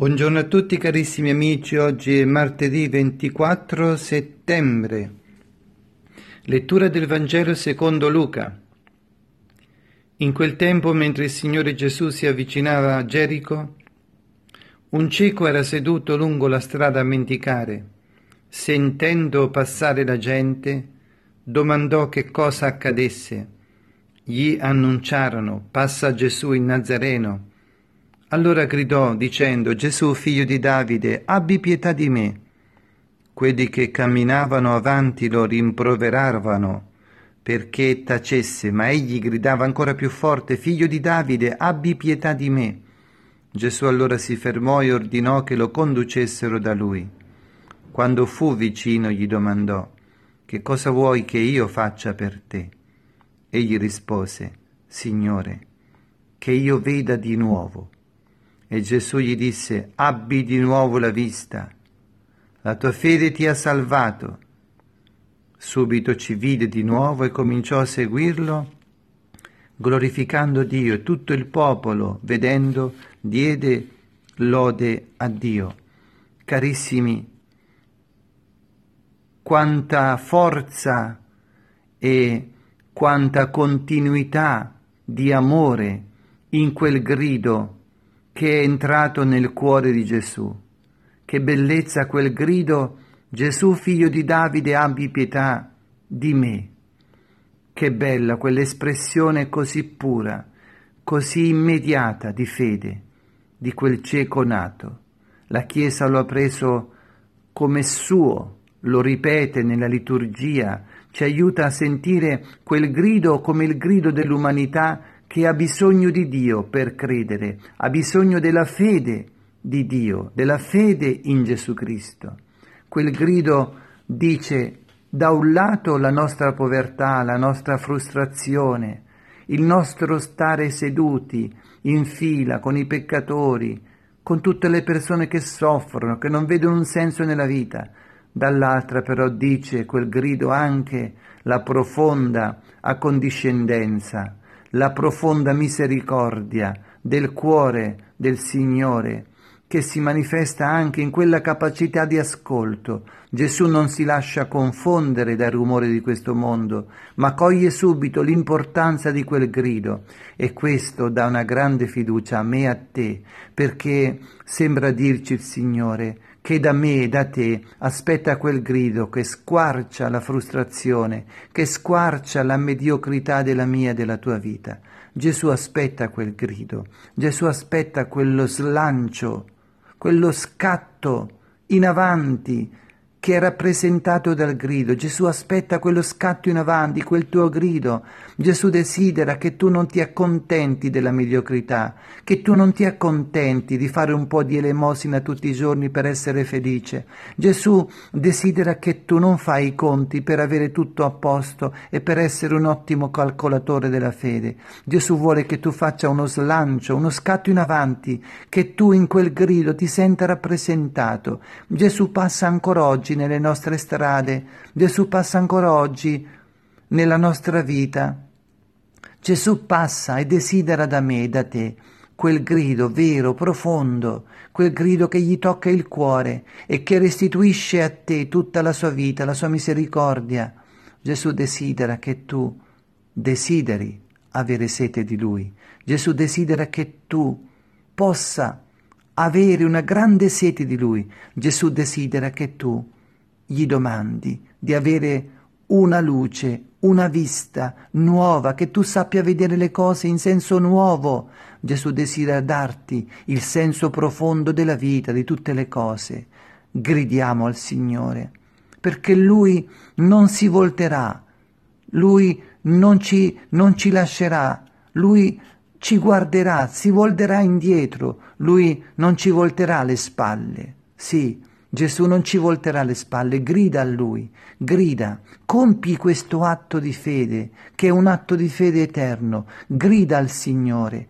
Buongiorno a tutti carissimi amici, oggi è martedì 24 settembre. Lettura del Vangelo secondo Luca. In quel tempo, mentre il Signore Gesù si avvicinava a Gerico, un cieco era seduto lungo la strada a mendicare. Sentendo passare la gente, domandò che cosa accadesse. Gli annunciarono: passa Gesù il Nazareno. Allora gridò dicendo: Gesù, figlio di Davide, abbi pietà di me. Quelli che camminavano avanti lo rimproveravano perché tacesse, ma egli gridava ancora più forte: figlio di Davide, abbi pietà di me. Gesù allora si fermò e ordinò che lo conducessero da lui. Quando fu vicino gli domandò: che cosa vuoi che io faccia per te? Egli rispose: Signore, che io veda di nuovo. E Gesù gli disse: abbi di nuovo la vista, la tua fede ti ha salvato. Subito ci vide di nuovo e cominciò a seguirlo, glorificando Dio, e tutto il popolo, vedendo, diede lode a Dio. Carissimi, quanta forza e quanta continuità di amore in quel grido che è entrato nel cuore di Gesù. Che bellezza quel grido: Gesù figlio di Davide, abbi pietà di me. Che bella quell'espressione così pura, così immediata di fede di quel cieco nato. La Chiesa lo ha preso come suo, lo ripete nella liturgia, ci aiuta a sentire quel grido come il grido dell'umanità che ha bisogno di Dio per credere, ha bisogno della fede di Dio, della fede in Gesù Cristo. Quel grido dice: da un lato la nostra povertà, la nostra frustrazione, il nostro stare seduti in fila con i peccatori, con tutte le persone che soffrono, che non vedono un senso nella vita. Dall'altra però dice quel grido anche la profonda accondiscendenza, la profonda misericordia del cuore del Signore, che si manifesta anche in quella capacità di ascolto. Gesù non si lascia confondere dal rumore di questo mondo, ma coglie subito l'importanza di quel grido, e questo dà una grande fiducia a me e a te, perché sembra dirci il Signore che da me e da te aspetta quel grido che squarcia la frustrazione, che squarcia la mediocrità della mia e della tua vita. Gesù aspetta quel grido, Gesù aspetta quello slancio, quello scatto in avanti che è rappresentato dal grido. Gesù aspetta quello scatto in avanti, quel tuo grido. Gesù desidera che tu non ti accontenti della mediocrità, che tu non ti accontenti di fare un po' di elemosina tutti i giorni per essere felice. Gesù desidera che tu non fai i conti per avere tutto a posto e per essere un ottimo calcolatore della fede. Gesù vuole che tu faccia uno slancio, uno scatto in avanti, che tu in quel grido ti senta rappresentato. Gesù passa ancora oggi nelle nostre strade, Gesù passa ancora oggi nella nostra vita. Gesù passa e desidera da me e da te quel grido vero, profondo, quel grido che gli tocca il cuore e che restituisce a te tutta la sua vita, la sua misericordia. Gesù desidera che tu desideri avere sete di Lui. Gesù desidera che tu possa avere una grande sete di Lui. Gesù desidera che tu gli domandi di avere una luce, una vista nuova, che tu sappia vedere le cose in senso nuovo. Gesù desidera darti il senso profondo della vita, di tutte le cose. Gridiamo al Signore, perché Lui non si volterà, Lui non ci lascerà, Lui ci guarderà, si volterà indietro, Lui non ci volterà le spalle. Sì, Gesù non ci volterà le spalle, grida a Lui, grida, compi questo atto di fede, che è un atto di fede eterno, grida al Signore,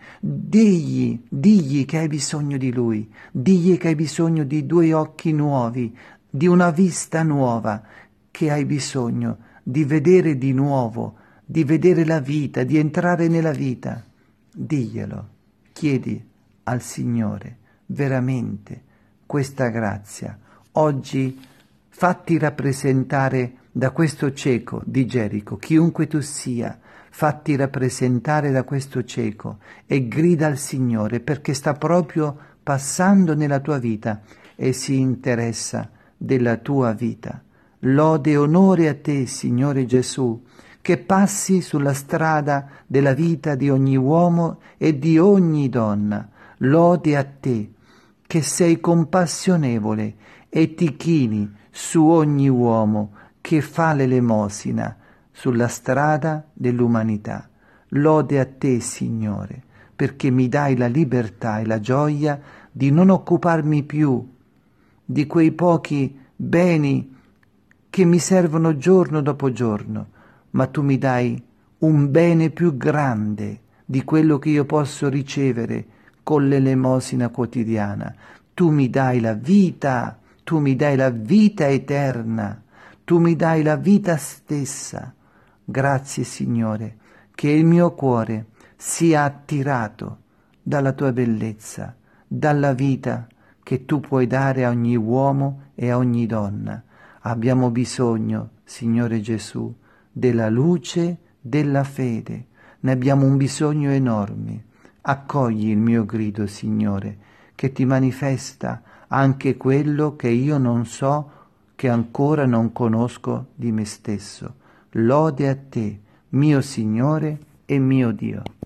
digli che hai bisogno di Lui, digli che hai bisogno di due occhi nuovi, di una vista nuova, che hai bisogno di vedere di nuovo, di vedere la vita, di entrare nella vita. Diglielo, chiedi al Signore, veramente questa grazia. Oggi fatti rappresentare da questo cieco di Gerico, chiunque tu sia, fatti rappresentare da questo cieco e grida al Signore perché sta proprio passando nella tua vita e si interessa della tua vita. Lode e onore a te, Signore Gesù, che passi sulla strada della vita di ogni uomo e di ogni donna. Lode a te, che sei compassionevole e ti chini su ogni uomo che fa l'elemosina sulla strada dell'umanità. Lode a te, Signore, perché mi dai la libertà e la gioia di non occuparmi più di quei pochi beni che mi servono giorno dopo giorno, ma tu mi dai un bene più grande di quello che io posso ricevere con l'elemosina quotidiana. Tu mi dai la vita, tu mi dai la vita eterna, tu mi dai la vita stessa. Grazie, Signore, che il mio cuore sia attirato dalla tua bellezza, dalla vita che tu puoi dare a ogni uomo e a ogni donna. Abbiamo bisogno, Signore Gesù, della luce della fede. Ne abbiamo un bisogno enorme. Accogli il mio grido, Signore, che ti manifesta anche quello che io non so, che ancora non conosco di me stesso. Lode a te, mio Signore e mio Dio.